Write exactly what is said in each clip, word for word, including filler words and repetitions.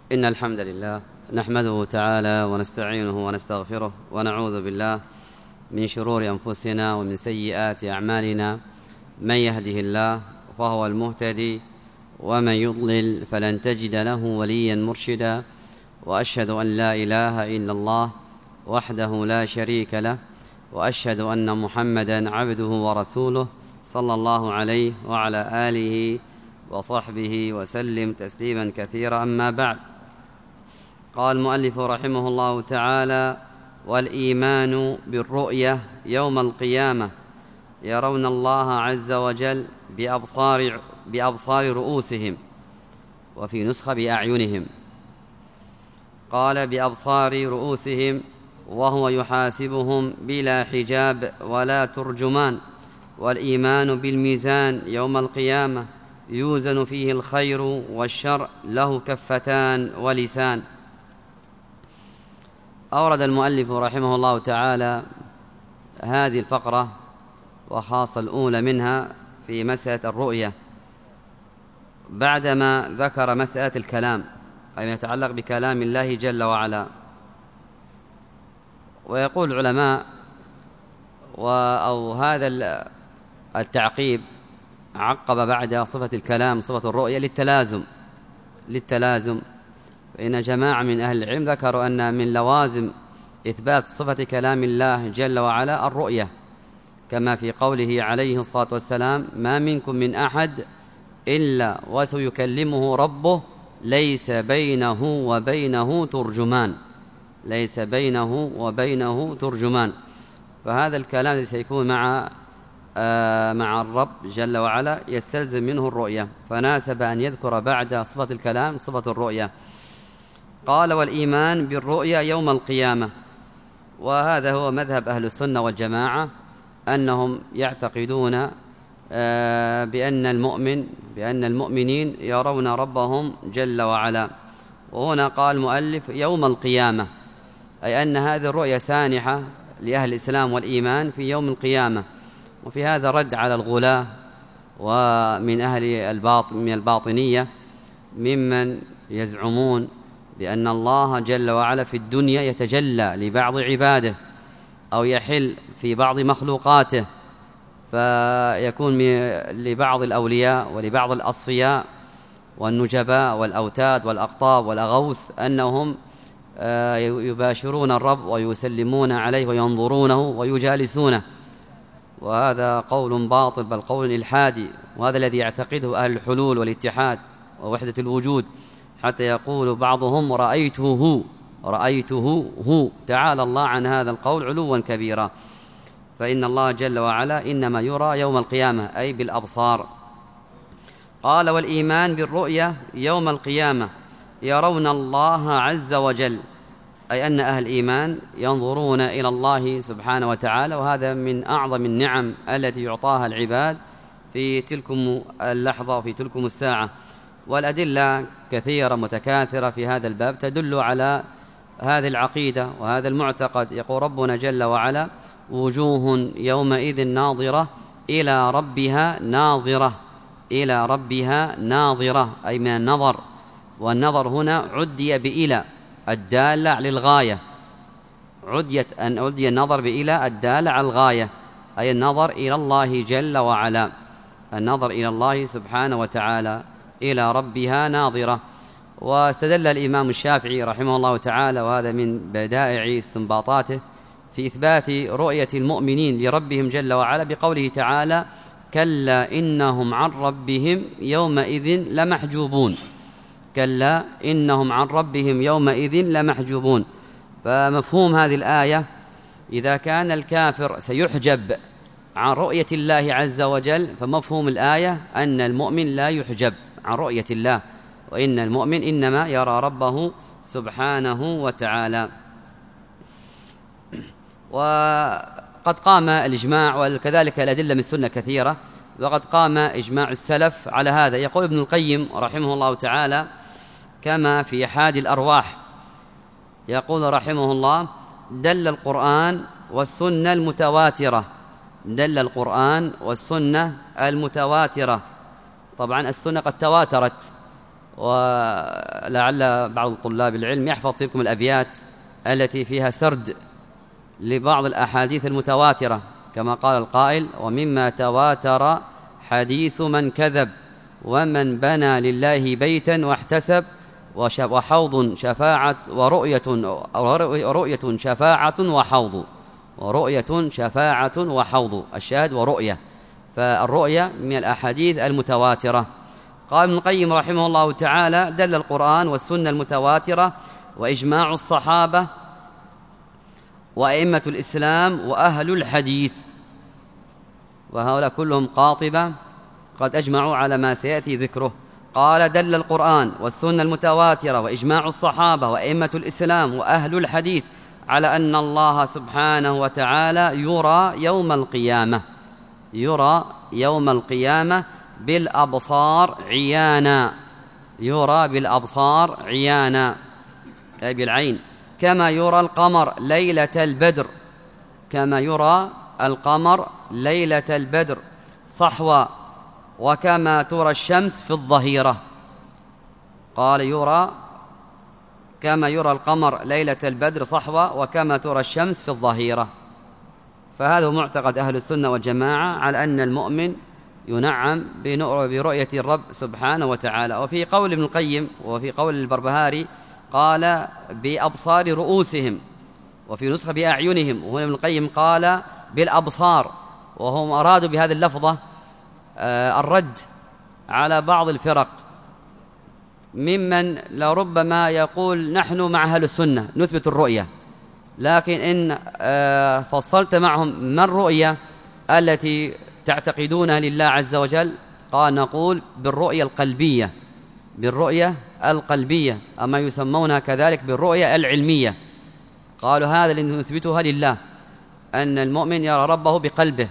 إن الحمد لله نحمده تعالى ونستعينه ونستغفره ونعوذ بالله من شرور أنفسنا ومن سيئات أعمالنا. من يهده الله فهو المهتدي ومن يضلل فلن تجد له وليا مرشدا، وأشهد أن لا إله إلا الله وحده لا شريك له، وأشهد أن محمدا عبده ورسوله صلى الله عليه وعلى آله وصحبه وسلم تسليما كثيرا. أما بعد، قال المؤلف رحمه الله تعالى: والإيمان بالرؤية يوم القيامة يرون الله عز وجل بأبصار, بأبصار رؤوسهم، وفي نسخة بأعينهم. قال بأبصار رؤوسهم وهو يحاسبهم بلا حجاب ولا ترجمان. والإيمان بالميزان يوم القيامة يوزن فيه الخير والشر، له كفتان ولسان. أورد المؤلف رحمه الله تعالى هذه الفقرة وخاصة الأولى منها في مسألة الرؤية، بعدما ذكر مسألة الكلام أي ما يتعلق بكلام الله جل وعلا. ويقول العلماء أو هذا التعقيب عقب بعد صفة الكلام صفة الرؤية للتلازم للتلازم فإن جماعة من أهل العلم ذكروا أن من لوازم إثبات صفة كلام الله جل وعلا الرؤية، كما في قوله عليه الصلاة والسلام: ما منكم من أحد إلا وسيكلمه ربه ليس بينه وبينه ترجمان ليس بينه وبينه ترجمان. فهذا الكلام الذي سيكون مع آه مع الرب جل وعلا يستلزم منه الرؤية، فناسب أن يذكر بعد صفة الكلام صفة الرؤية. قال: والإيمان بالرؤيا يوم القيامة. وهذا هو مذهب أهل السنة والجماعة، أنهم يعتقدون آه بأن المؤمن بأن المؤمنين يرون ربهم جل وعلا. وهنا قال المؤلف يوم القيامة، أي أن هذه الرؤيا سانحة لأهل الإسلام والإيمان في يوم القيامة. وفي هذا رد على الغلاة ومن أهل الباطن من الباطنية ممن يزعمون بأن الله جل وعلا في الدنيا يتجلى لبعض عباده أو يحل في بعض مخلوقاته، فيكون لبعض الأولياء ولبعض الأصفياء والنجباء والأوتاد والأقطاب والأغوث أنهم يباشرون الرب ويسلمون عليه وينظرونه ويجالسونه. وهذا قول باطل، بل قول إلحادي، وهذا الذي يعتقده أهل الحلول والاتحاد ووحدة الوجود، حتى يقول بعضهم رأيته هو رأيته هو تعالى الله عن هذا القول علوا كبيرا. فإن الله جل وعلا إنما يرى يوم القيامة أي بالأبصار. قال: والإيمان بالرؤية يوم القيامة يرون الله عز وجل، أي أن أهل الإيمان ينظرون إلى الله سبحانه وتعالى، وهذا من أعظم النعم التي يعطاها العباد في تلكم اللحظة وفي تلكم الساعة. والأدلة كثيرة متكاثرة في هذا الباب تدل على هذه العقيدة وهذا المعتقد. يقول ربنا جل وعلا: وجوه يومئذ ناظرة إلى ربها ناظرة إلى ربها ناظرة أي من النظر. والنظر هنا عدي بإلى الدالة للغاية، عديت أن عدي النظر بإلى الدالة على الغاية، أي النظر إلى الله جل وعلا، النظر إلى الله سبحانه وتعالى، إلى ربها ناظرة. واستدل الإمام الشافعي رحمه الله تعالى، وهذا من بدائع استنباطاته، في إثبات رؤية المؤمنين لربهم جل وعلا بقوله تعالى: كلا إنهم عن ربهم يومئذ لمحجوبون كلا إنهم عن ربهم يومئذ لمحجوبون. فمفهوم هذه الآية إذا كان الكافر سيحجب عن رؤية الله عز وجل، فمفهوم الآية أن المؤمن لا يحجب عن رؤية الله، وإن المؤمن إنما يرى ربه سبحانه وتعالى. وقد قام الإجماع، وكذلك الأدلة من السنة كثيرة، وقد قام إجماع السلف على هذا. يقول ابن القيم رحمه الله تعالى كما في حاد الأرواح، يقول رحمه الله: دل القرآن والسنة المتواترة دل القرآن والسنة المتواترة. طبعا السنة قد تواترت ولعل بعض طلاب العلم يحفظ تلكم الأبيات التي فيها سرد لبعض الأحاديث المتواترة، كما قال القائل: ومما تواتر حديث من كذب ومن بنى لله بيتا واحتسب وحوض شفاعة ورؤية ورؤية شفاعة وحوض ورؤية شفاعة وحوض. الشاهد ورؤية، فالرؤية من الأحاديث المتواترة. قال ابن القيم رحمه الله تعالى: دل القرآن والسنة المتواترة وإجماع الصحابة وأئمة الإسلام وأهل الحديث، وهؤلاء كلهم قاطبة قد أجمعوا على ما سيأتي ذكره. قال: دل القرآن والسنة المتواترة وإجماع الصحابة وأئمة الإسلام وأهل الحديث على أن الله سبحانه وتعالى يرى يوم القيامة، يرى يوم القيامة بالأبصار عيانا، يرى بالأبصار عيانا أي بالعين، كما يرى القمر ليلة البدر، كما يرى القمر ليلة البدر صحوا، وكما ترى الشمس في الظهيرة. قال: يرى كما يرى القمر ليلة البدر صحوا وكما ترى الشمس في الظهيرة. فهذا معتقد أهل السنة والجماعة على أن المؤمن ينعم برؤية الرب سبحانه وتعالى. وفي قول ابن القيم وفي قول البربهاري قال: بأبصار رؤوسهم، وفي نسخة بأعينهم، وهنا ابن القيم قال بالأبصار، وهم أرادوا بهذه اللفظة الرد على بعض الفرق ممن لربما يقول: نحن مع أهل السنة نثبت الرؤية، لكن إن فصلت معهم ما الرؤية التي تعتقدونها لله عز وجل؟ قال: نقول بالرؤية القلبية، بالرؤية القلبية، أما يسمونها كذلك بالرؤية العلمية. قالوا: هذا اللي نثبتها لله، أن المؤمن يرى ربه بقلبه.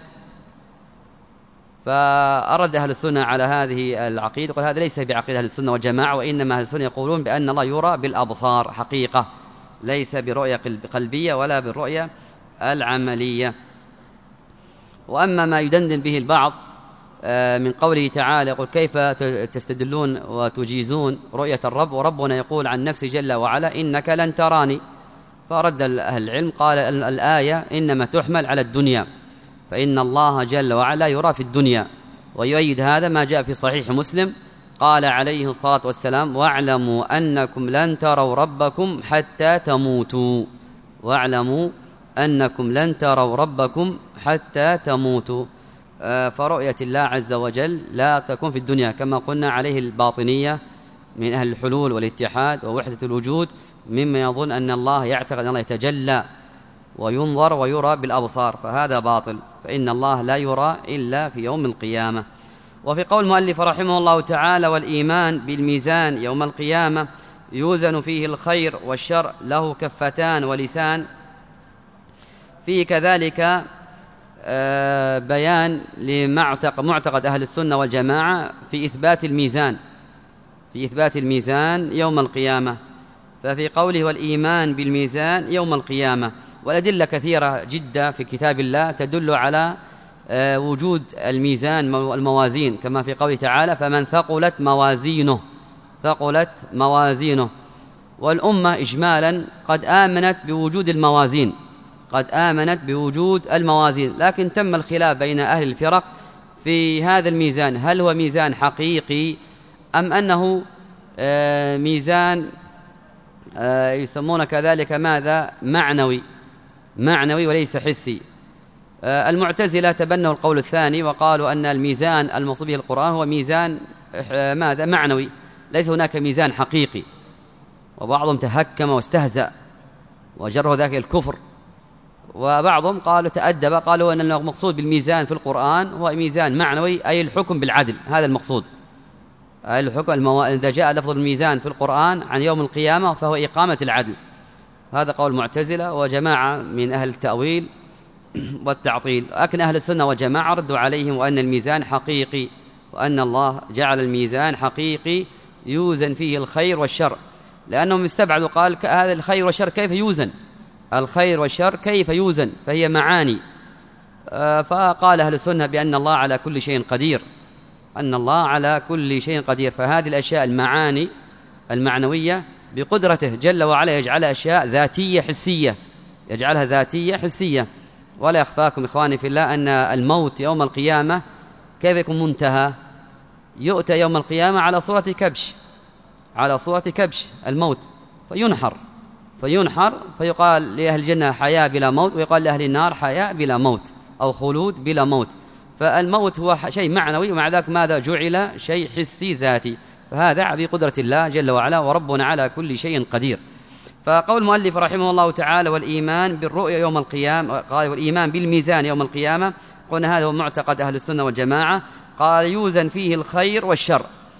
فأرد أهل السنة على هذه العقيدة، قال: هذا ليس بعقيدة أهل السنة والجماعة، وإنما أهل السنة يقولون بأن الله يرى بالأبصار حقيقة، ليس برؤية قلبية ولا بالرؤية العملية. وأما ما يدندن به البعض من قوله تعالى، يقول: كيف تستدلون وتجيزون رؤية الرب وربنا يقول عن نفسه جل وعلا: إنك لن تراني؟ فرد أهل العلم قال: الآية إنما تحمل على الدنيا، فإن الله جل وعلا يرى في الدنيا. ويؤيد هذا ما جاء في صحيح مسلم، قال عليه الصلاة والسلام: واعلموا أنكم لن تروا ربكم حتى تموتوا، واعلموا أنكم لن تروا ربكم حتى تموتوا. فرؤية الله عز وجل لا تكون في الدنيا، كما قلنا عليه الباطنية من أهل الحلول والاتحاد ووحدة الوجود، مما يظن أن الله يعتقد أن الله يتجلى وينظر ويرى بالأبصار، فهذا باطل، فإن الله لا يرى إلا في يوم القيامة. وفي قول المؤلف رحمه الله تعالى: والإيمان بالميزان يوم القيامة يوزن فيه الخير والشر له كفتان ولسان، فيه كذلك بيان لمعتقد أهل السنة والجماعة في إثبات الميزان، في إثبات الميزان يوم القيامة. ففي قوله: والإيمان بالميزان يوم القيامة، والأدلة كثيرة جدا في كتاب الله تدل على وجود الميزان والموازين، كما في قوله تعالى: فمن ثقلت موازينه، ثقلت موازينه. والأمة إجمالا قد آمنت بوجود الموازين، قد آمنت بوجود الموازين، لكن تم الخلاف بين أهل الفرق في هذا الميزان، هل هو ميزان حقيقي أم أنه ميزان يسمون كذلك ماذا معنوي، معنوي وليس حسي. المعتزلة تبنوا القول الثاني وقالوا أن الميزان الموصوف به القرآن هو ميزان ماذا معنوي، ليس هناك ميزان حقيقي. وبعضهم تهكم واستهزأ وجره ذاك الكفر، وبعضهم قالوا تأدب، قالوا أن المقصود بالميزان في القرآن هو ميزان معنوي، أي الحكم بالعدل، هذا المقصود، أي الحكم المو... إذا جاء لفظ الميزان في القرآن عن يوم القيامة فهو إقامة العدل. هذا قول المعتزلة وجماعة من أهل التأويل والتعطيل. لكن أهل السنة والجماعة ردوا عليهم وأن الميزان حقيقي، وأن الله جعل الميزان حقيقي يوزن فيه الخير والشر، لأنهم استبعدوا، قال هذا الخير والشر كيف يوزن، الخير والشر كيف يوزن، فهي معاني. فقال أهل السنة بأن الله على كل شيء قدير، أن الله على كل شيء قدير. فهذه الأشياء المعاني المعنوية بقدرته جل وعلا يجعلها أشياء ذاتية حسية، يجعلها ذاتية حسية. ولا يخفاكم إخواني في الله أن الموت يوم القيامة كيف يكون منتهى؟ يؤتى يوم القيامة على صورة كبش، على صورة كبش الموت، فينحر فينحر فيقال لأهل الجنة حياة بلا موت، ويقال لأهل النار حياة بلا موت أو خلود بلا موت. فالموت هو شيء معنوي، ومع ذلك ماذا جعل؟ شيء حسي ذاتي. فهذا بقدرة الله جل وعلا، وربنا على كل شيء قدير. فقول المؤلف رحمه الله تعالى: والإيمان بالرؤيا يوم القيامة، قال والإيمان بالميزان يوم القيامة، قلنا هذا هو معتقد أهل السنة والجماعة. قال يوزن فيه الخير والشر.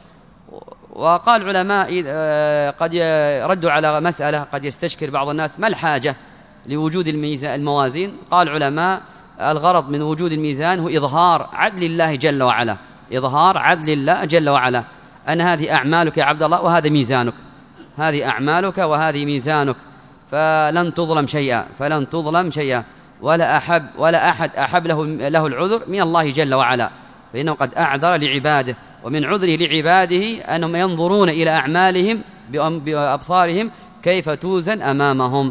وقال العلماء قد يردوا على مسألة قد يستشكل بعض الناس: ما الحاجة لوجود الموازين؟ قال العلماء: الغرض من وجود الميزان هو إظهار عدل الله جل وعلا، إظهار عدل الله جل وعلا، أن هذه أعمالك يا عبد الله وهذا ميزانك، هذه أعمالك وهذه ميزانك، فلن تظلم شيئا، فلن تظلم شيئا، ولا أحب ولا أحد أحب له له العذر من الله جل وعلا، فإنه قد أعذر لعباده، ومن عذره لعباده أنهم ينظرون إلى أعمالهم بأبصارهم كيف توزن أمامهم.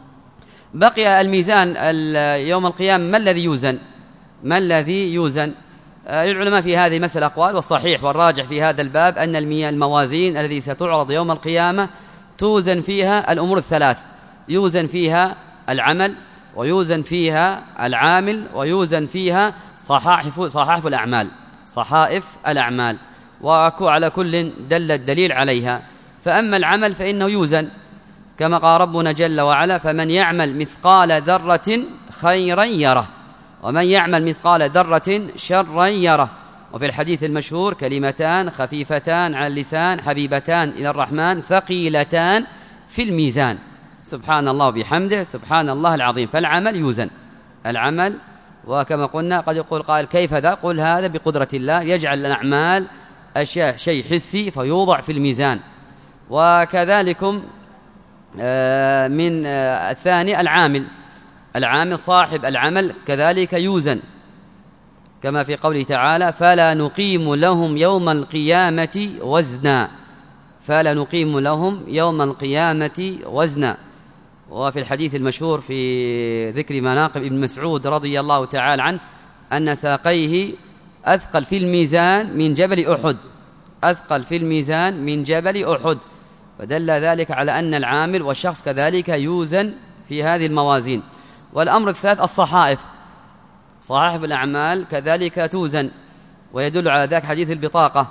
بقي الميزان يوم القيامة، ما الذي يوزن؟ ما الذي يوزن؟ للعلماء في هذه المسألة أقوال، والصحيح والراجح في هذا الباب أن الموازين الذي ستعرض يوم القيامة توزن فيها الأمور الثلاث: يوزن فيها العمل، ويوزن فيها العامل، ويوزن فيها صحائف صحائف الأعمال، صحائف الأعمال، وعلى كل دل الدليل عليها. فأما العمل فإنه يوزن كما قال ربنا جل وعلا: فمن يعمل مثقال ذرة خيرا يره، ومن يعمل مثقال ذرة شرا يره. وفي الحديث المشهور: كلمتان خفيفتان على اللسان حبيبتان إلى الرحمن ثقيلتان في الميزان، سبحان الله وبحمده سبحان الله العظيم. فالعمل يوزن، العمل. وكما قلنا قد يقول قائل: كيف ذا؟ قل هذا بقدرة الله، يجعل الأعمال أشياء شيء حسي فيوضع في الميزان. وكذلكم من الثاني العامل، العامل صاحب العمل كذلك يوزن، كما في قوله تعالى: فلا نقيم لهم يوم القيامة وزنا، فلا نقيم لهم يوم القيامة وزنا. وفي الحديث المشهور في ذكر مناقب ابن مسعود رضي الله تعالى عنه أن ساقيه أثقل في الميزان من جبل أحد، أثقل في الميزان من جبل أحد. فدل ذلك على أن العامل والشخص كذلك يوزن في هذه الموازين. والأمر الثالث الصحائف، صحائف الأعمال كذلك توزن، ويدل على ذلك حديث البطاقة،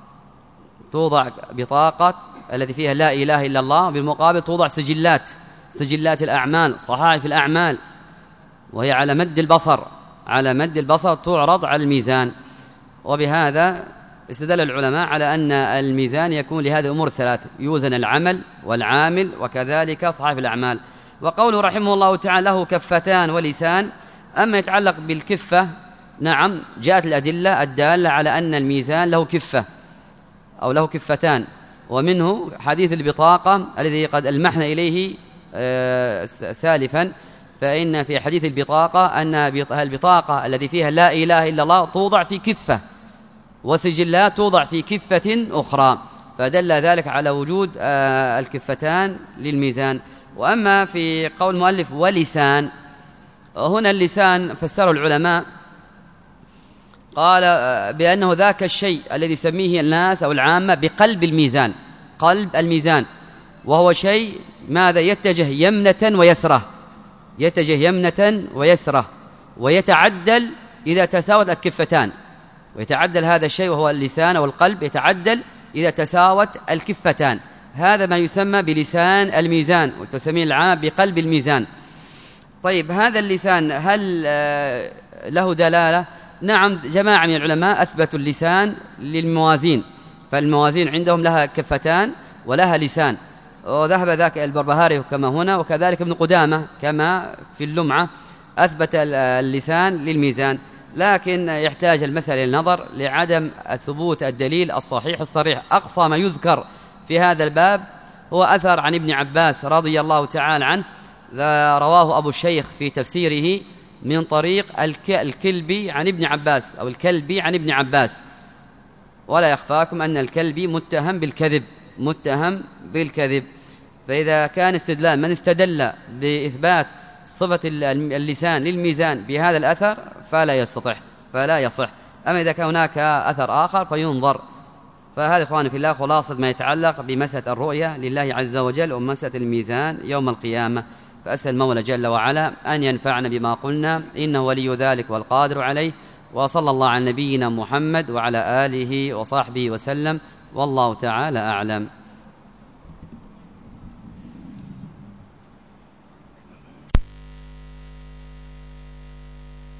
توضع بطاقة التي فيها لا إله إلا الله، بالمقابل توضع سجلات، سجلات الأعمال، صحائف الأعمال، وهي على مد البصر، على مد البصر تعرض على الميزان. وبهذا استدل العلماء على أن الميزان يكون لهذه الأمور الثلاث: يوزن العمل والعامل وكذلك صحائف الأعمال. وقوله رحمه الله تعالى: له كفتان ولسان. أما يتعلق بالكفة، نعم جاءت الأدلة الدالة على أن الميزان له كفة أو له كفتان، ومنه حديث البطاقة الذي قد ألمحنا إليه سالفا. فإن في حديث البطاقة أن البطاقة التي فيها لا إله إلا الله توضع في كفة، وسجلات توضع في كفة أخرى، فدل ذلك على وجود الكفتان للميزان. وأما في قول المؤلف ولسان، هنا اللسان فسره العلماء قال بأنه ذاك الشيء الذي يسميه الناس أو العامة بقلب الميزان، قلب الميزان، وهو شيء ماذا؟ يتجه يمنة ويسرة، يتجه يمنة ويسرة، ويتعدل إذا تساوت الكفتان، ويتعدل هذا الشيء وهو اللسان أو القلب، يتعدل إذا تساوت الكفتان. هذا ما يسمى بلسان الميزان، والتسمية العام بقلب الميزان. طيب هذا اللسان هل له دلالة؟ نعم، جماعة من العلماء أثبتوا اللسان للموازين، فالموازين عندهم لها كفتان ولها لسان، وذهب ذاك البربهاري كما هنا، وكذلك ابن قدامة كما في اللمعة أثبت اللسان للميزان. لكن يحتاج المسألة للنظر لعدم ثبوت الدليل الصحيح الصريح. أقصى ما يذكر في هذا الباب هو أثر عن ابن عباس رضي الله تعالى عنه، رواه أبو الشيخ في تفسيره من طريق الكلبي عن ابن عباس أو الكلبي عن ابن عباس، ولا يخفاكم أن الكلبي متهم بالكذب متهم بالكذب. فإذا كان استدلال من استدل بإثبات صفة اللسان للميزان بهذا الأثر فلا يستطيع فلا يصح. أما إذا كان هناك أثر آخر فينظر. فهذا إخواني في الله خلاصة ما يتعلق بمسألة الرؤية لله عز وجل ومسألة الميزان يوم القيامة. فأسأل المولى جل وعلا أن ينفعنا بما قلنا، إنه ولي ذلك والقادر عليه. وصلى الله على نبينا محمد وعلى آله وصحبه وسلم، والله تعالى أعلم.